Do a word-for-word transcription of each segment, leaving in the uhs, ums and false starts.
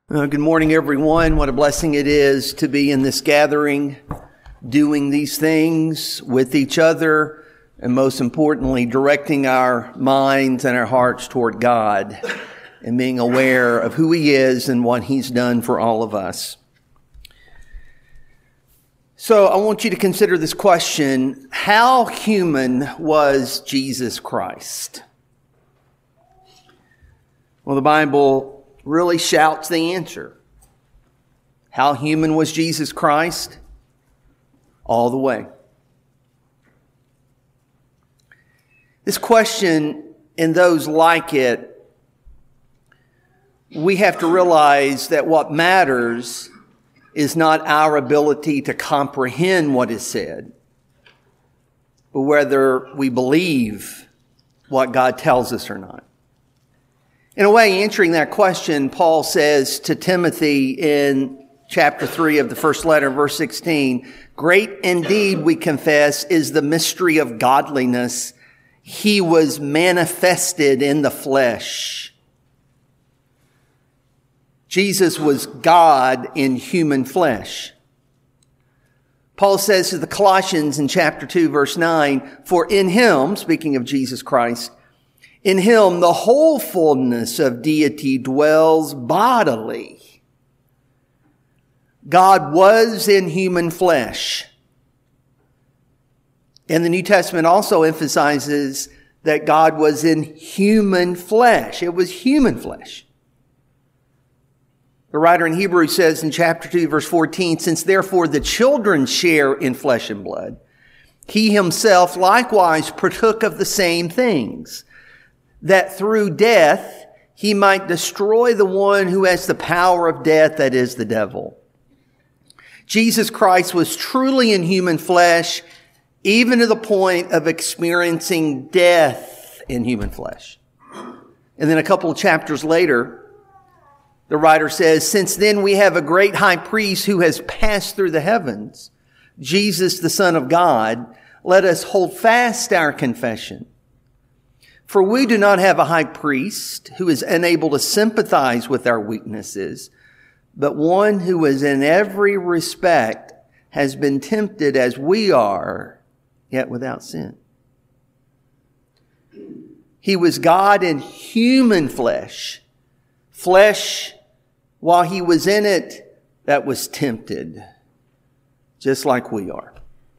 Uh, good morning, everyone. What a blessing it is to be in this gathering, doing these things with each other, and most importantly, directing our minds and our hearts toward God and being aware of who He is and what He's done for all of us. So I want you to consider this question: how human was Jesus Christ? Well, the Bible really shouts the answer. How human was Jesus Christ? All the way. This question and those like it, we have to realize that what matters is not our ability to comprehend what is said, but whether we believe what God tells us or not. In a way, answering that question, Paul says to Timothy in chapter three of the first letter, verse sixteen, "Great indeed, we confess, is the mystery of godliness. He was manifested in the flesh." Jesus was God in human flesh. Paul says to the Colossians in chapter two, verse nine, "For in Him," speaking of Jesus Christ, "in Him the whole fullness of deity dwells bodily." God was in human flesh. And the New Testament also emphasizes that God was in human flesh. It was human flesh. The writer in Hebrews says in chapter two, verse fourteen, "Since therefore the children share in flesh and blood, He Himself likewise partook of the same things, that through death He might destroy the one who has the power of death, that is, the devil." Jesus Christ was truly in human flesh, even to the point of experiencing death in human flesh. And then a couple of chapters later, the writer says, "Since then we have a great high priest who has passed through the heavens, Jesus the Son of God. Let us hold fast our confession. For we do not have a high priest who is unable to sympathize with our weaknesses, but one who is in every respect has been tempted as we are, yet without sin." He was God in human flesh. Flesh, while He was in it, that was tempted, just like we are.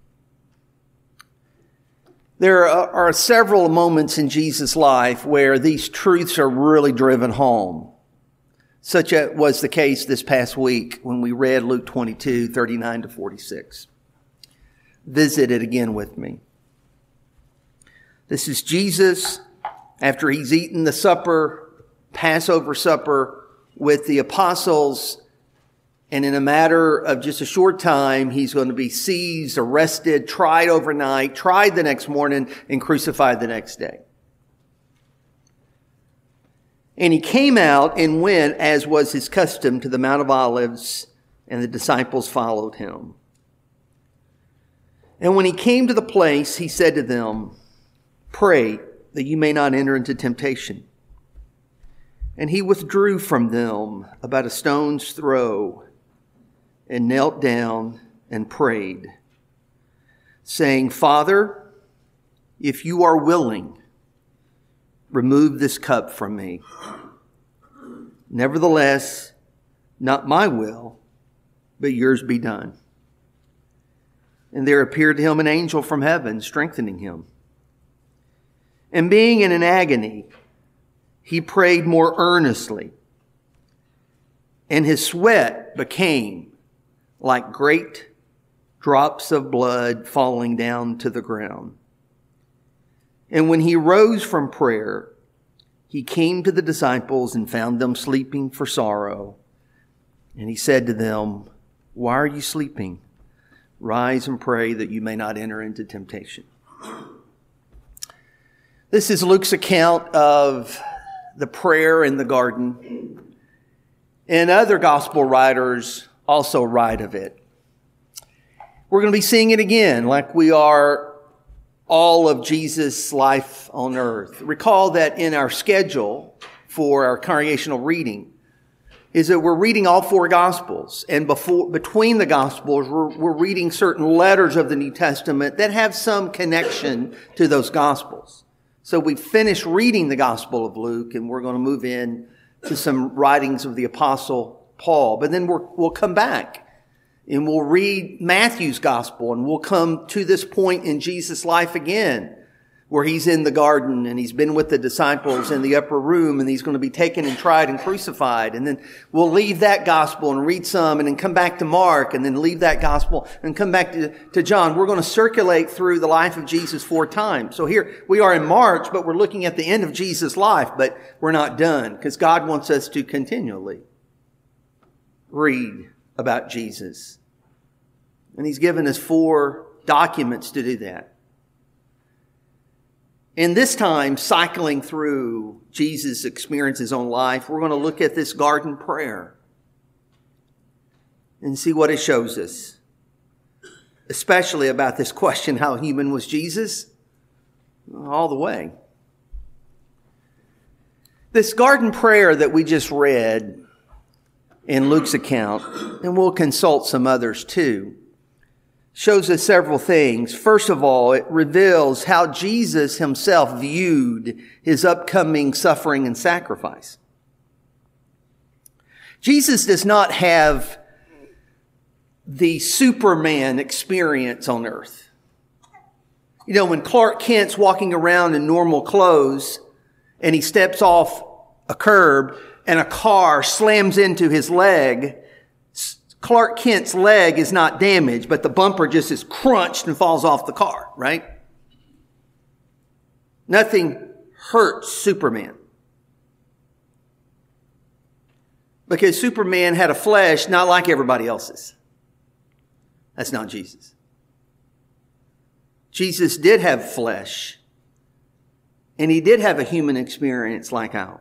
There are several moments in Jesus' life where these truths are really driven home. Such as was the case this past week when we read Luke twenty-two, thirty-nine to forty-six. Visit it again with me. This is Jesus after He's eaten the supper, Passover supper, with the apostles. And in a matter of just a short time, He's going to be seized, arrested, tried overnight, tried the next morning, and crucified the next day. And He came out and went, as was His custom, to the Mount of Olives, and the disciples followed Him. And when He came to the place, He said to them, "Pray that you may not enter into temptation." And He withdrew from them about a stone's throw, and knelt down and prayed, saying, "Father, if you are willing, remove this cup from me. Nevertheless, not my will, but yours be done." And there appeared to Him an angel from heaven, strengthening Him. And being in an agony, He prayed more earnestly, and His sweat became like great drops of blood falling down to the ground. And when He rose from prayer, He came to the disciples and found them sleeping for sorrow. And He said to them, "Why are you sleeping? Rise and pray that you may not enter into temptation." This is Luke's account of the prayer in the garden. And other gospel writers also write of it. We're going to be seeing it again, like we are all of Jesus' life on earth. Recall that in our schedule for our congregational reading, is that we're reading all four Gospels. And before, between the Gospels, we're, we're reading certain letters of the New Testament that have some connection to those Gospels. So we finished reading the Gospel of Luke, and we're going to move in to some writings of the Apostle Paul. But then we're, we'll come back and we'll read Matthew's Gospel, and we'll come to this point in Jesus' life again, where he's in the garden and he's been with the disciples in the upper room, and he's going to be taken and tried and crucified. And then we'll leave that gospel and read some, and then come back to Mark, and then leave that gospel and come back to, to John. We're going to circulate through the life of Jesus four times. So here we are in March, but we're looking at the end of Jesus' life, but we're not done, because God wants us to continually read about Jesus. And he's given us four documents to do that. In this time, cycling through Jesus' experience, his own life, we're going to look at this garden prayer and see what it shows us, especially about this question, how human was Jesus? All the way. This garden prayer that we just read in Luke's account, and we'll consult some others too, shows us several things. First of all, it reveals how Jesus himself viewed his upcoming suffering and sacrifice. Jesus does not have the Superman experience on earth. You know, when Clark Kent's walking around in normal clothes and he steps off a curb and a car slams into his leg, Clark Kent's leg is not damaged, but the bumper just is crunched and falls off the car, right? Nothing hurts Superman. Because Superman had a flesh not like everybody else's. That's not Jesus. Jesus did have flesh, and he did have a human experience like ours.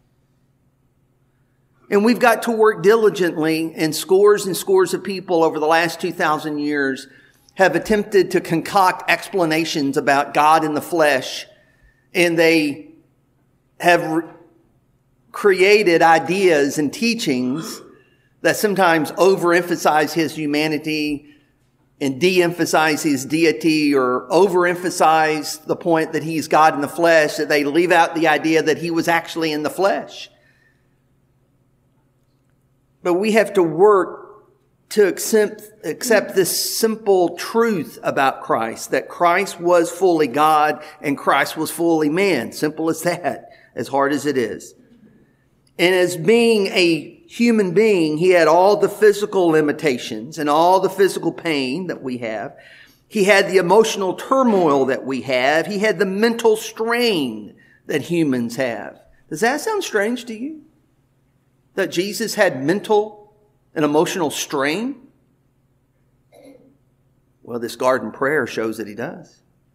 And we've got to work diligently, and scores and scores of people over the last two thousand years have attempted to concoct explanations about God in the flesh, and they have re- created ideas and teachings that sometimes overemphasize his humanity and de-emphasize his deity, or overemphasize the point that he's God in the flesh, that they leave out the idea that he was actually in the flesh. But we have to work to accept, accept this simple truth about Christ, that Christ was fully God and Christ was fully man. Simple as that, as hard as it is. And as being a human being, he had all the physical limitations and all the physical pain that we have. He had the emotional turmoil that we have. He had the mental strain that humans have. Does that sound strange to you? That Jesus had mental and emotional strain? Well, this garden prayer shows that he does.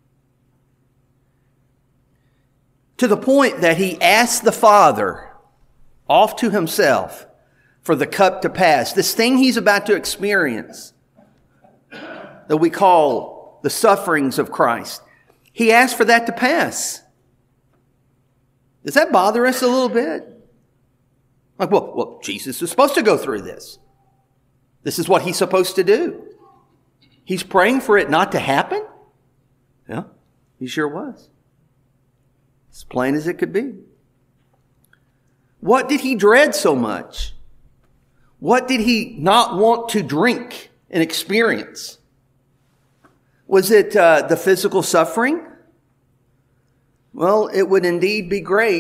To the point that he asked the Father off to himself for the cup to pass. This thing he's about to experience that we call the sufferings of Christ. He asked for that to pass. Does that bother us a little bit? Like, well, well, Jesus is supposed to go through this. This is what he's supposed to do. He's praying for it not to happen? Yeah, he sure was. As plain as it could be. What did he dread so much? What did he not want to drink and experience? Was it uh, the physical suffering? Well, it would indeed be great.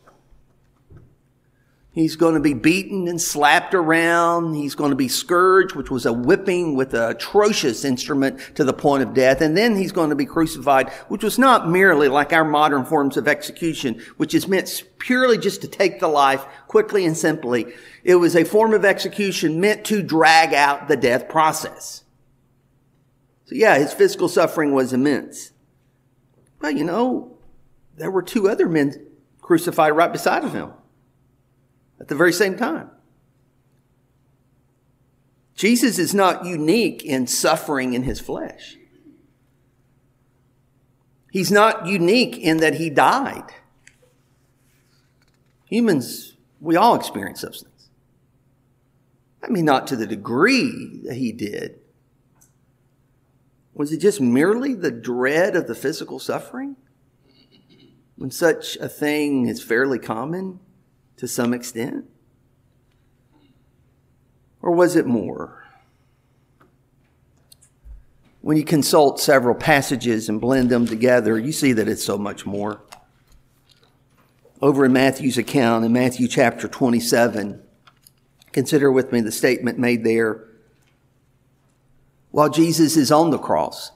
He's going to be beaten and slapped around. He's going to be scourged, which was a whipping with an atrocious instrument to the point of death. And then he's going to be crucified, which was not merely like our modern forms of execution, which is meant purely just to take the life quickly and simply. It was a form of execution meant to drag out the death process. So yeah, his physical suffering was immense. But you know, there were two other men crucified right beside of him at the very same time. Jesus is not unique in suffering in his flesh. He's not unique in that he died. Humans, we all experience those things. I mean, not to the degree that he did. Was it just merely the dread of the physical suffering? When such a thing is fairly common to some extent? Or was it more? When you consult several passages and blend them together, you see that it's so much more. Over in Matthew's account, in Matthew chapter twenty-seven, consider with me the statement made there. While Jesus is on the cross,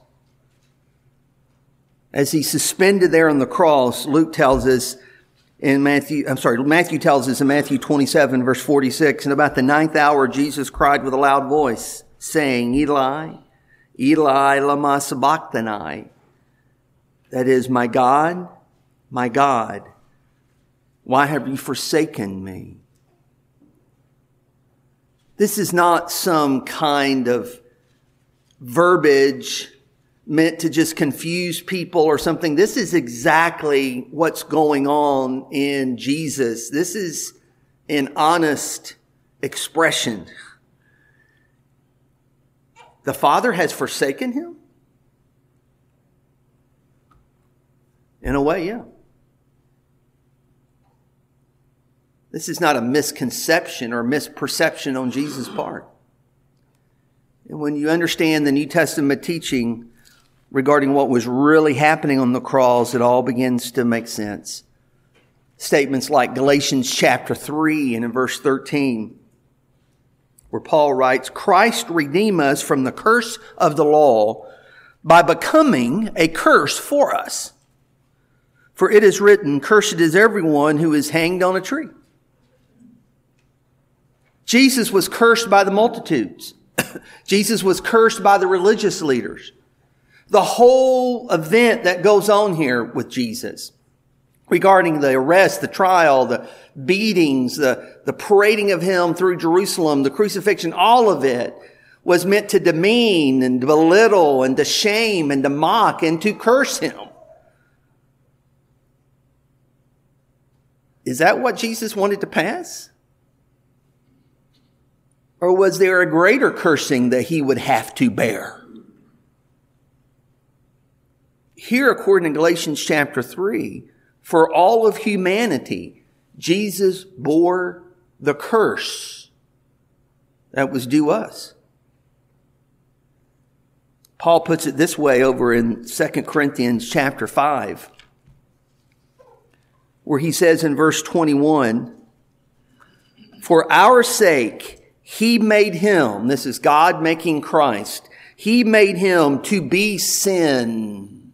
as he's suspended there on the cross, Luke tells us in Matthew, I'm sorry, Matthew tells us in Matthew twenty-seven, verse forty-six, and about the ninth hour, Jesus cried with a loud voice, saying, Eli, Eli, lama sabachthani. That is, my God, my God, why have you forsaken me? This is not some kind of verbiage meant to just confuse people or something. This is exactly what's going on in Jesus. This is an honest expression. The Father has forsaken him? In a way, yeah. This is not a misconception or misperception on Jesus' part. And when you understand the New Testament teaching regarding what was really happening on the cross, it all begins to make sense. Statements like Galatians chapter three and in verse thirteen, where Paul writes, Christ redeemed us from the curse of the law by becoming a curse for us. For it is written, cursed is everyone who is hanged on a tree. Jesus was cursed by the multitudes. Jesus was cursed by the religious leaders. The whole event that goes on here with Jesus regarding the arrest, the trial, the beatings, the, the parading of him through Jerusalem, the crucifixion, all of it was meant to demean and to belittle and to shame and to mock and to curse him. Is that what Jesus wanted to pass? Or was there a greater cursing that he would have to bear? Here, according to Galatians chapter three, for all of humanity, Jesus bore the curse that was due us. Paul puts it this way over in Second Corinthians chapter five, where he says in verse twenty-one, for our sake, he made him, this is God making Christ, he made him to be sin.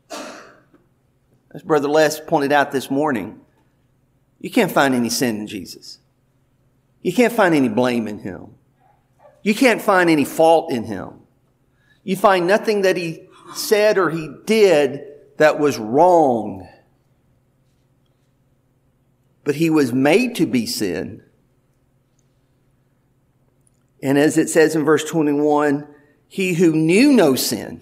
As Brother Les pointed out this morning, you can't find any sin in Jesus. You can't find any blame in him. You can't find any fault in him. You find nothing that he said or he did that was wrong. But he was made to be sin. And as it says in verse twenty-one, he who knew no sin,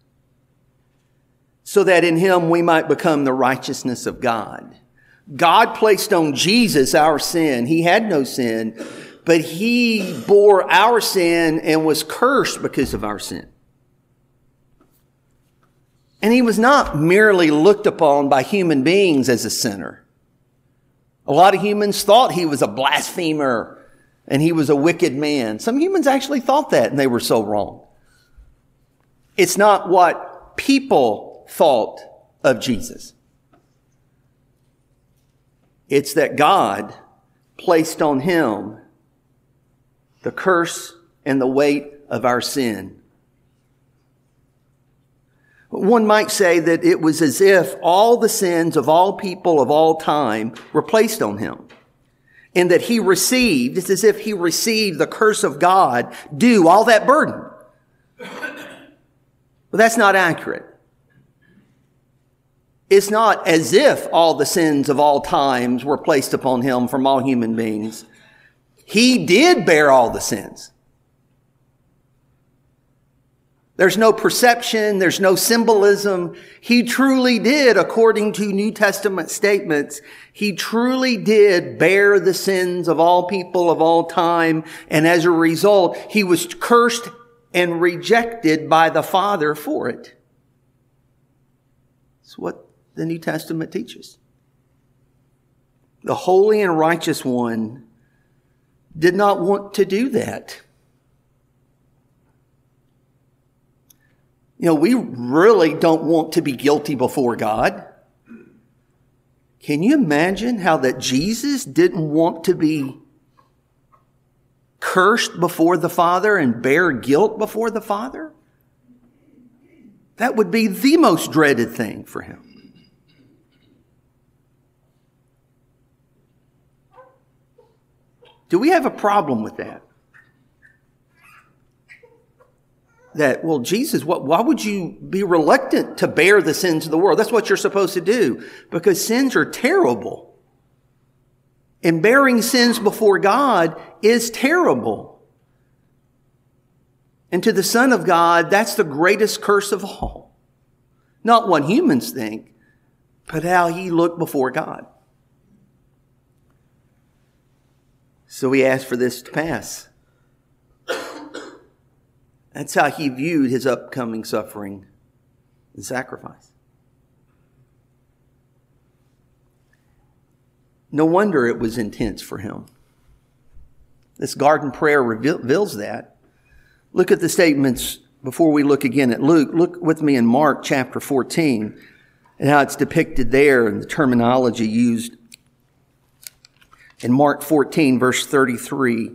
so that in him we might become the righteousness of God. God placed on Jesus our sin. He had no sin, but he bore our sin and was cursed because of our sin. And he was not merely looked upon by human beings as a sinner. A lot of humans thought he was a blasphemer and he was a wicked man. Some humans actually thought that, and they were so wrong. It's not what people thought of Jesus. It's that God placed on him the curse and the weight of our sin. One might say that it was as if all the sins of all people of all time were placed on him. And that he received, it's as if he received the curse of God due all that burden. But that's not accurate. It's not as if all the sins of all times were placed upon him from all human beings. He did bear all the sins. There's no perception. There's no symbolism. He truly did, according to New Testament statements, he truly did bear the sins of all people of all time. And as a result, he was cursed and rejected by the Father for it. It's what the New Testament teaches. The holy and righteous one did not want to do that. You know, we really don't want to be guilty before God. Can you imagine how that Jesus didn't want to be cursed before the Father and bear guilt before the Father? That would be the most dreaded thing for him. Do we have a problem with that? That, well, Jesus, what, why would you be reluctant to bear the sins of the world? That's what you're supposed to do, because sins are terrible. And bearing sins before God is terrible. And to the Son of God, that's the greatest curse of all. Not what humans think, but how he looked before God. So he asked for this to pass. That's how he viewed his upcoming suffering and sacrifice. No wonder it was intense for him. This garden prayer reveals that. Look at the statements before we look again at Luke. Look with me in Mark chapter fourteen and how it's depicted there and the terminology used. In Mark fourteen, verse thirty-three.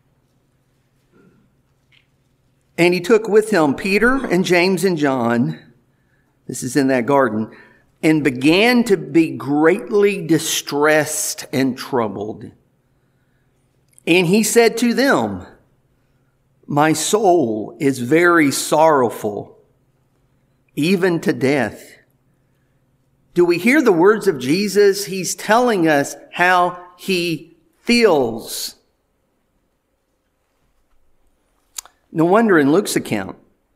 And he took with him Peter and James and John, this is in that garden, and began to be greatly distressed and troubled. And he said to them, my soul is very sorrowful, even to death. Do we hear the words of Jesus? He's telling us how he feels. No wonder in Luke's account,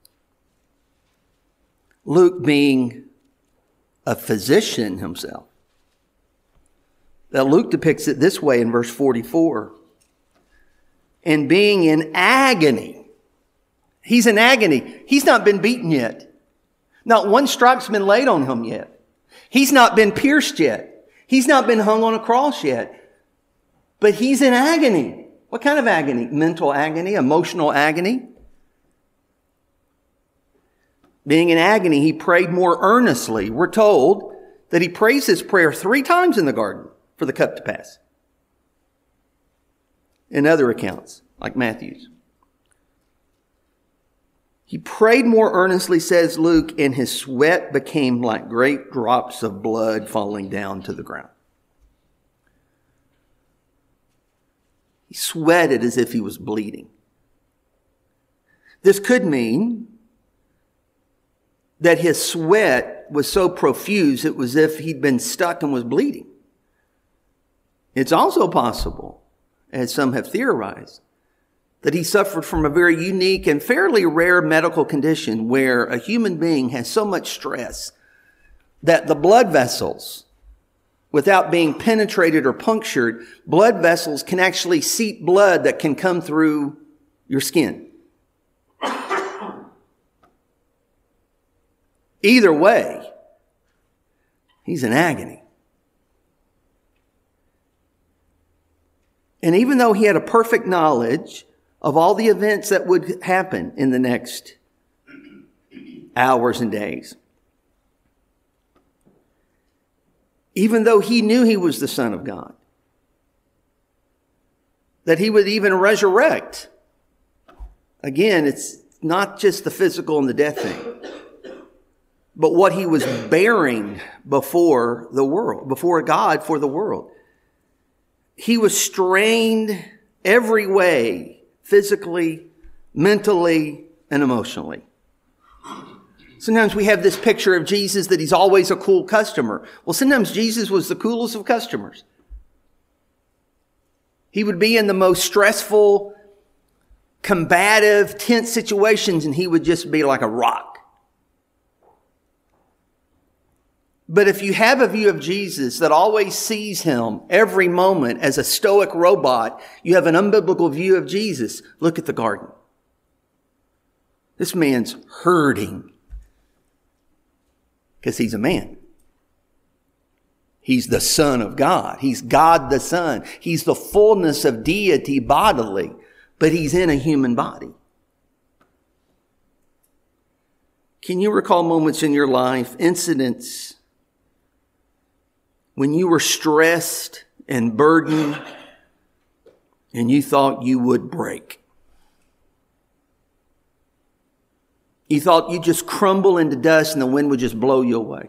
Luke being a physician himself, that Luke depicts it this way in verse forty-four. And being in agony. He's in agony. He's not been beaten yet. Not one stripe's been laid on him yet. He's not been pierced yet. He's not been hung on a cross yet. But he's in agony. What kind of agony? Mental agony, emotional agony. Being in agony, he prayed more earnestly. We're told that he prays this prayer three times in the garden for the cup to pass. In other accounts, like Matthew's. He prayed more earnestly, says Luke, and his sweat became like great drops of blood falling down to the ground. He sweated as if he was bleeding. This could mean that his sweat was so profuse it was as if he'd been stuck and was bleeding. It's also possible, as some have theorized, that he suffered from a very unique and fairly rare medical condition where a human being has so much stress that the blood vessels, without being penetrated or punctured, blood vessels can actually seep blood that can come through your skin. Either way, he's in agony. And even though he had a perfect knowledge of all the events that would happen in the next hours and days, even though he knew he was the Son of God, that he would even resurrect. Again, it's not just the physical and the death thing, but what he was bearing before the world, before God for the world. He was strained every way, physically, mentally, and emotionally. Sometimes we have this picture of Jesus that he's always a cool customer. Well, sometimes Jesus was the coolest of customers. He would be in the most stressful combative, tense situations, and he would just be like a rock. But if you have a view of Jesus that always sees him every moment as a stoic robot, you have an unbiblical view of Jesus. Look at the garden. This man's hurting because he's a man. He's the Son of God. He's God the Son. He's the fullness of deity bodily, but he's in a human body. Can you recall moments in your life, incidents, when you were stressed and burdened and you thought you would break? You thought you'd just crumble into dust and the wind would just blow you away.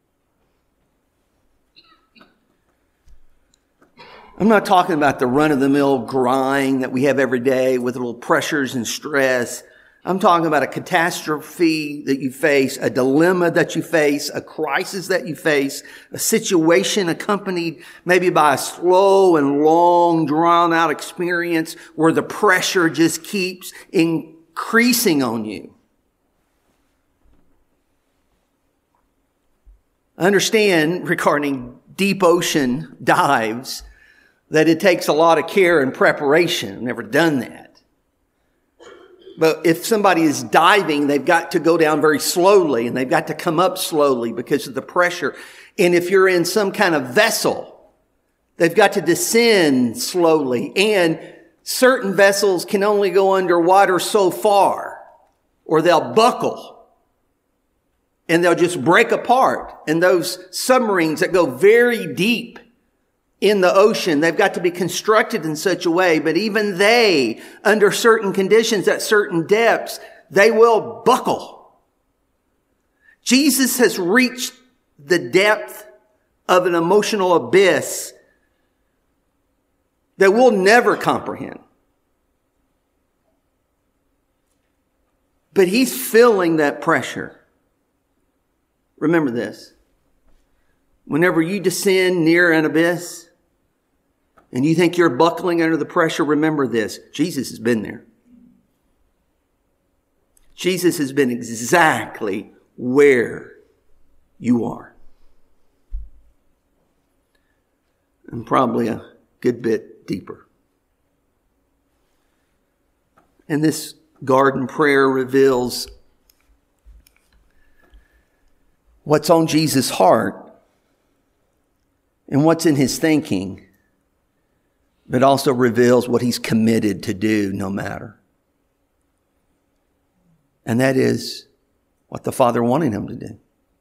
I'm not talking about the run-of-the-mill grind that we have every day with little pressures and stress. I'm talking about a catastrophe that you face, a dilemma that you face, a crisis that you face, a situation accompanied maybe by a slow and long, drawn-out experience where the pressure just keeps increasing on you. I understand regarding deep ocean dives that it takes a lot of care and preparation. I've never done that. But if somebody is diving, they've got to go down very slowly and they've got to come up slowly because of the pressure. And if you're in some kind of vessel, they've got to descend slowly. And certain vessels can only go underwater so far or they'll buckle and they'll just break apart. And those submarines that go very deep in the ocean, they've got to be constructed in such a way, but even they, under certain conditions at certain depths, they will buckle. Jesus has reached the depth of an emotional abyss that we'll never comprehend. But he's feeling that pressure. Remember this. Whenever you descend near an abyss, and you think you're buckling under the pressure, remember this. Jesus has been there. Jesus has been exactly where you are. And probably a good bit deeper. And this garden prayer reveals what's on Jesus' heart and what's in his thinking. But also reveals what he's committed to do no matter. And that is what the Father wanted him to do.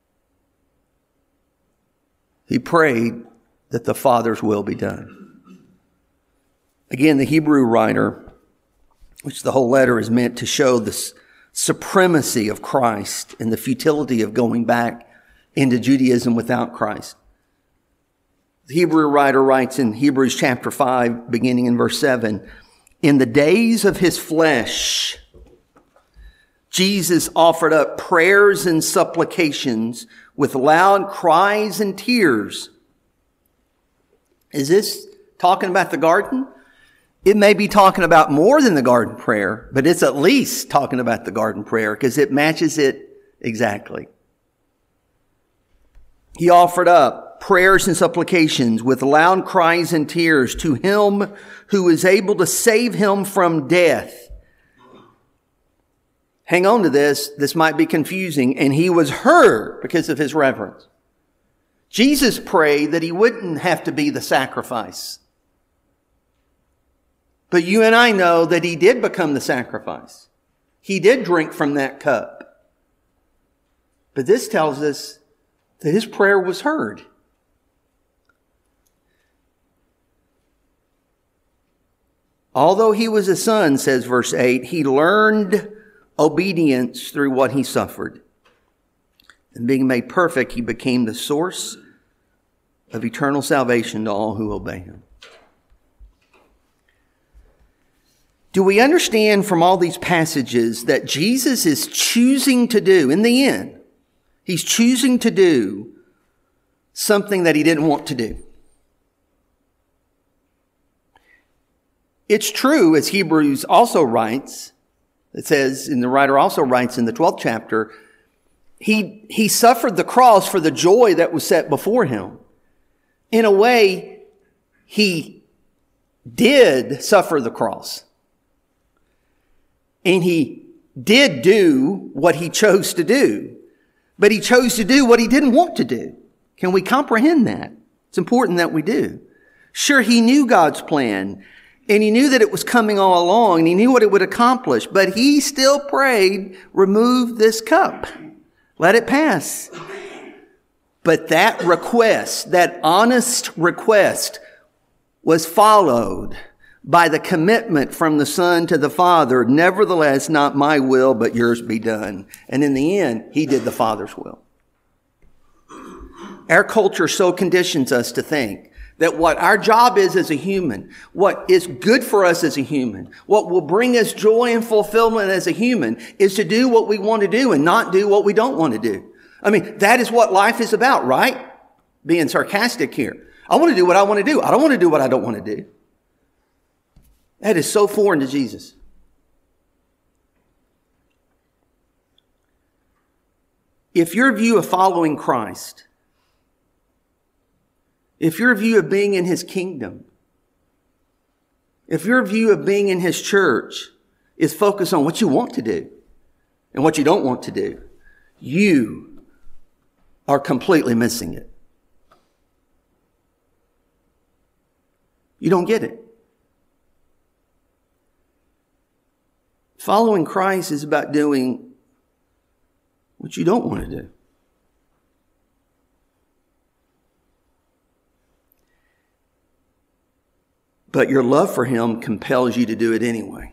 He prayed that the Father's will be done. Again, the Hebrew writer, which the whole letter is meant to show the supremacy of Christ and the futility of going back into Judaism without Christ. The Hebrew writer writes in Hebrews chapter five, beginning in verse seven, in the days of his flesh, Jesus offered up prayers and supplications with loud cries and tears. Is this talking about the garden? It may be talking about more than the garden prayer, but it's at least talking about the garden prayer because it matches it exactly. He offered up prayers and supplications with loud cries and tears to him who is able to save him from death. Hang on to this. This might be confusing. And he was heard because of his reverence. Jesus prayed that he wouldn't have to be the sacrifice. But you and I know that he did become the sacrifice. He did drink from that cup. But this tells us that his prayer was heard. Although he was a son, says verse eight, he learned obedience through what he suffered. And being made perfect, he became the source of eternal salvation to all who obey him. Do we understand from all these passages that Jesus is choosing to do, in the end, he's choosing to do something that he didn't want to do? it's true, as Hebrews also writes, it says, and the writer also writes in the twelfth chapter, he, he suffered the cross for the joy that was set before him. In a way, he did suffer the cross. And he did do what he chose to do. But he chose to do what he didn't want to do. Can we comprehend that? It's important that we do. Sure, he knew God's plan. And he knew that it was coming all along. And he knew what it would accomplish. But he still prayed, remove this cup. Let it pass. But that request, that honest request, was followed by the commitment from the Son to the Father, nevertheless, not my will, but yours be done. And in the end, he did the Father's will. Our culture so conditions us to think that what our job is as a human, what is good for us as a human, what will bring us joy and fulfillment as a human, is to do what we want to do and not do what we don't want to do. I mean, that is what life is about, right? Being sarcastic here. I want to do what I want to do. I don't want to do what I don't want to do. That is so foreign to Jesus. If your view of following Christ, if your view of being in his kingdom, if your view of being in his church is focused on what you want to do and what you don't want to do, you are completely missing it. You don't get it. Following Christ is about doing what you don't want to do. But your love for him compels you to do it anyway.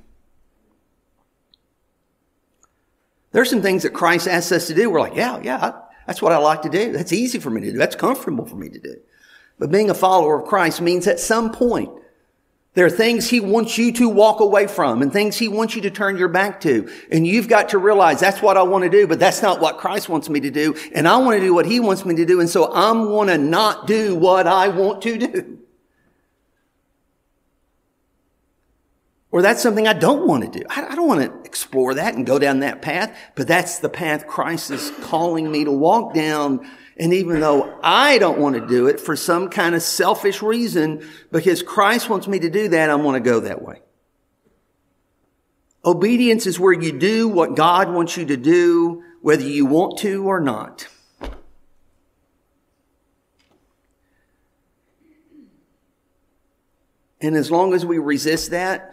There's some things that Christ asks us to do. We're like, yeah, yeah, that's what I like to do. That's easy for me to do. That's comfortable for me to do. But being a follower of Christ means at some point, there are things he wants you to walk away from and things he wants you to turn your back to. And you've got to realize that's what I want to do, but that's not what Christ wants me to do. And I want to do what he wants me to do. And so I'm going to not do what I want to do. Or that's something I don't want to do. I don't want to explore that and go down that path, but that's the path Christ is calling me to walk down. And even though I don't want to do it for some kind of selfish reason, because Christ wants me to do that, I want to go that way. Obedience is where you do what God wants you to do, whether you want to or not. And as long as we resist that,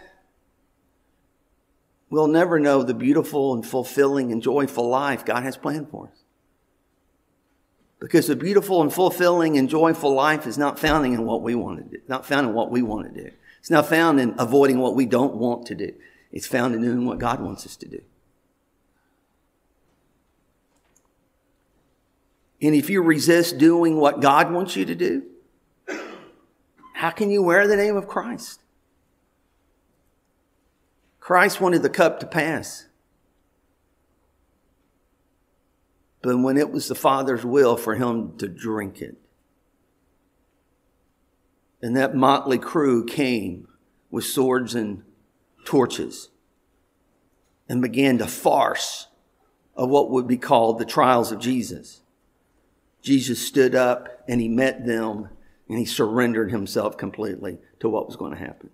we'll never know the beautiful and fulfilling and joyful life God has planned for us. Because the beautiful and fulfilling and joyful life is not found in what we want to do. Not found in what we want to do. It's not found in avoiding what we don't want to do. It's found in doing what God wants us to do. And if you resist doing what God wants you to do, how can you wear the name of Christ? Christ wanted the cup to pass. But when it was the Father's will for him to drink it. And that motley crew came with swords and torches and began to farce of what would be called the trials of Jesus. Jesus stood up and he met them and he surrendered himself completely to what was going to happen.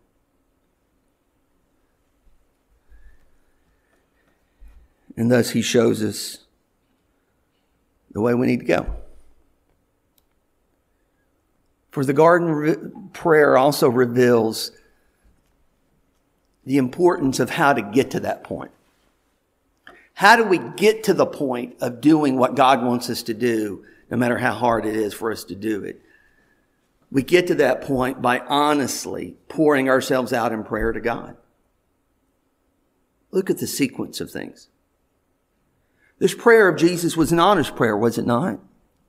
And thus he shows us the way we need to go. For the garden re- prayer also reveals the importance of how to get to that point. How do we get to the point of doing what God wants us to do, no matter how hard it is for us to do it? We get to that point by honestly pouring ourselves out in prayer to God. Look at the sequence of things. This prayer of Jesus was an honest prayer, was it not?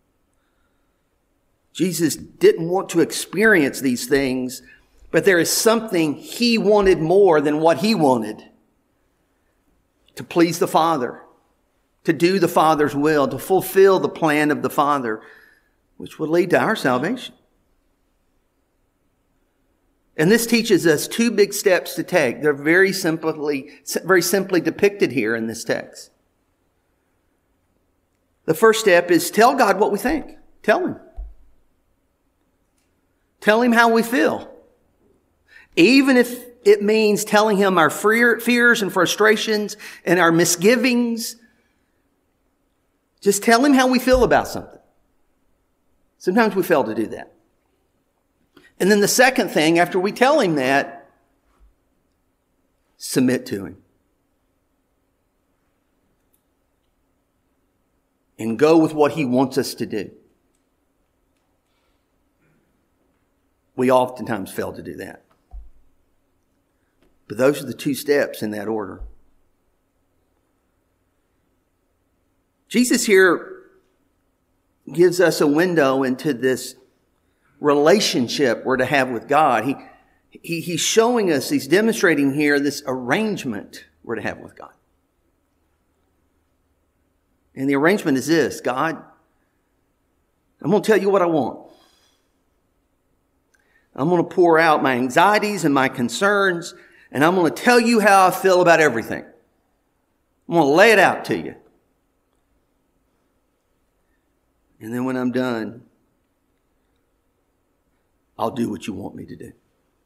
Jesus didn't want to experience these things, but there is something he wanted more than what he wanted. To please the Father, to do the Father's will, to fulfill the plan of the Father, which would lead to our salvation. And this teaches us two big steps to take. They're very simply, very simply depicted here in this text. The first step is tell God what we think. Tell Him. Tell Him how we feel. Even if it means telling Him our fears and frustrations and our misgivings. Just tell Him how we feel about something. Sometimes we fail to do that. And then the second thing, after we tell Him that, submit to Him. And go with what He wants us to do. We oftentimes fail to do that. But those are the two steps in that order. Jesus here gives us a window into this relationship we're to have with God. He, he, he's showing us, he's demonstrating here this arrangement we're to have with God. And the arrangement is this: God, I'm going to tell you what I want. I'm going to pour out my anxieties and my concerns, and I'm going to tell you how I feel about everything. I'm going to lay it out to you. And then when I'm done, I'll do what you want me to do.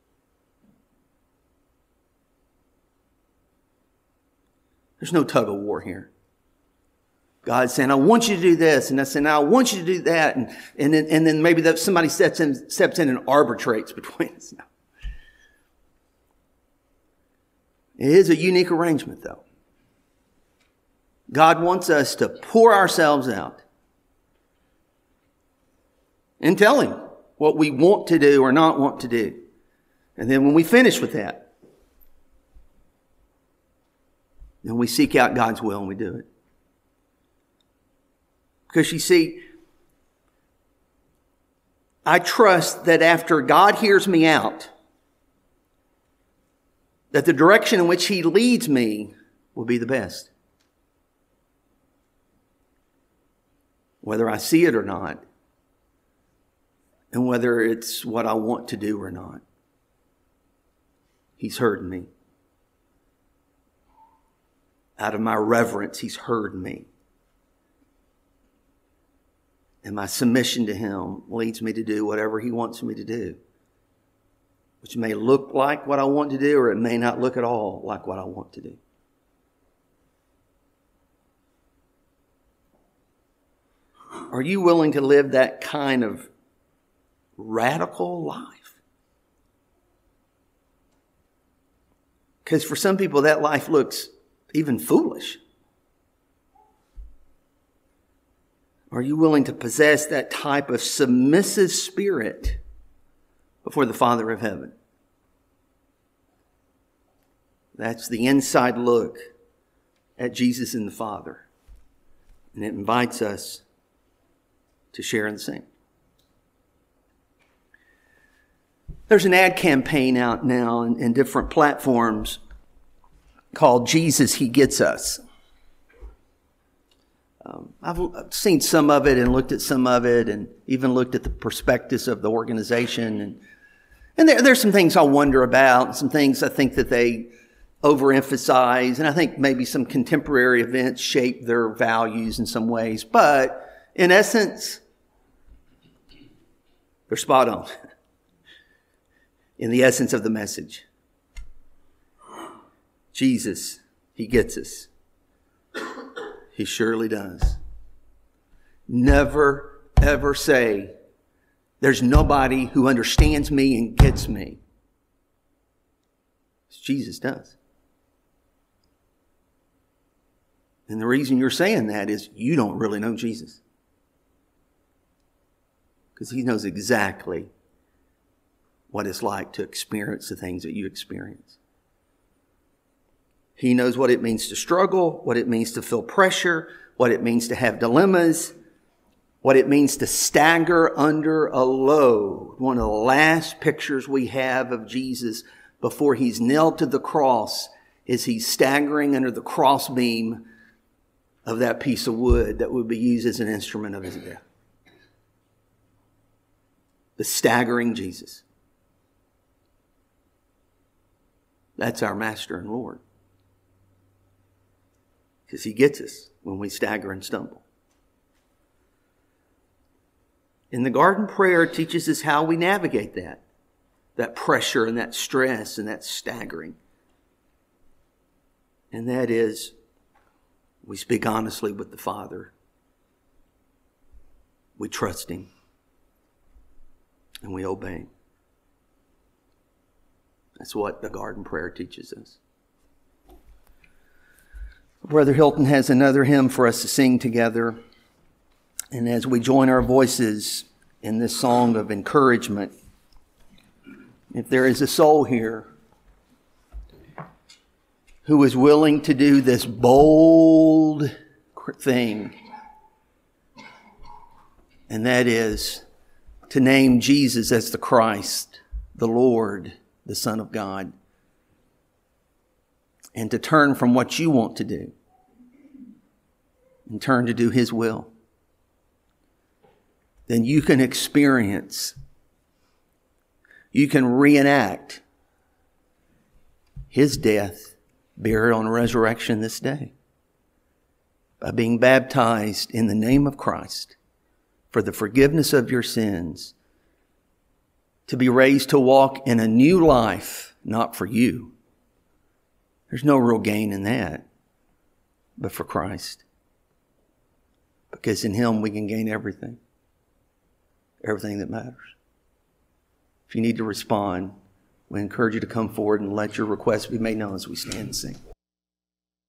There's no tug of war here. God's saying, I want you to do this. And I say, now I want you to do that. And, and then, and then maybe that somebody steps in, steps in and arbitrates between us. No. It is a unique arrangement, though. God wants us to pour ourselves out and tell Him what we want to do or not want to do. And then when we finish with that, then we seek out God's will and we do it. Because you see, I trust that after God hears me out, that the direction in which He leads me will be the best. Whether I see it or not, and whether it's what I want to do or not. He's heard me. Out of my reverence, He's heard me. And my submission to Him leads me to do whatever He wants me to do. Which may look like what I want to do, or it may not look at all like what I want to do. Are you willing to live that kind of radical life? Because for some people that life looks even foolish. Are you willing to possess that type of submissive spirit before the Father of heaven? That's the inside look at Jesus and the Father. And it invites us to share in the same. There's an ad campaign out now in, in different platforms called Jesus, He Gets Us. Um, I've seen some of it and looked at some of it and even looked at the prospectus of the organization. And, and there, there's some things I wonder about, some things I think that they overemphasize. And I think maybe some contemporary events shape their values in some ways. But in essence, they're spot on in the essence of the message. Jesus, He gets us. He surely does. Never, ever say, there's nobody who understands me and gets me. Jesus does. And the reason you're saying that is you don't really know Jesus. Because He knows exactly what it's like to experience the things that you experience. He knows what it means to struggle, what it means to feel pressure, what it means to have dilemmas, what it means to stagger under a load. One of the last pictures we have of Jesus before He's nailed to the cross is He's staggering under the crossbeam of that piece of wood that would be used as an instrument of His death. The staggering Jesus. That's our Master and Lord. Because He gets us when we stagger and stumble. And the garden prayer teaches us how we navigate that. That pressure and that stress and that staggering. And that is, we speak honestly with the Father. We trust Him. And we obey Him. That's what the garden prayer teaches us. Brother Hilton has another hymn for us to sing together. And as we join our voices in this song of encouragement, if there is a soul here who is willing to do this bold thing, and that is to name Jesus as the Christ, the Lord, the Son of God, and to turn from what you want to do and turn to do His will, then you can experience, you can reenact His death, burial, and resurrection this day by being baptized in the name of Christ for the forgiveness of your sins, to be raised to walk in a new life, not for you. There's no real gain in that, but for Christ. Because in Him we can gain everything. Everything that matters. If you need to respond, we encourage you to come forward and let your requests be made known as we stand and sing.